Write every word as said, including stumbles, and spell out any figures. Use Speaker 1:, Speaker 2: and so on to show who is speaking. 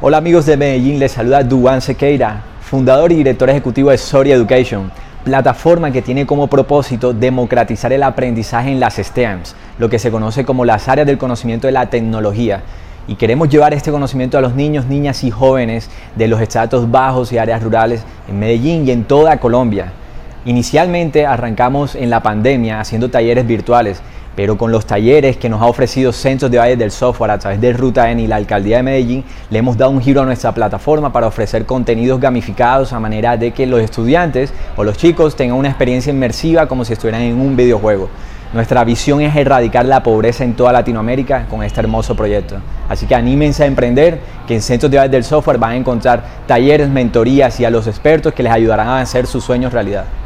Speaker 1: Hola amigos de Medellín, les saluda Duan Sequeira, fundador y director ejecutivo de Soria Education, plataforma que tiene como propósito democratizar el aprendizaje en las S T E Ms, lo que se conoce como las áreas del conocimiento de la tecnología. Y queremos llevar este conocimiento a los niños, niñas y jóvenes de los estratos bajos y áreas rurales en Medellín y en toda Colombia. Inicialmente arrancamos en la pandemia haciendo talleres virtuales, pero con los talleres que nos ha ofrecido Centros de Valles del Software a través de Ruta N y la Alcaldía de Medellín, le hemos dado un giro a nuestra plataforma para ofrecer contenidos gamificados a manera de que los estudiantes o los chicos tengan una experiencia inmersiva como si estuvieran en un videojuego. Nuestra visión es erradicar la pobreza en toda Latinoamérica con este hermoso proyecto. Así que anímense a emprender, que en Centros de Valles del Software van a encontrar talleres, mentorías y a los expertos que les ayudarán a hacer sus sueños realidad.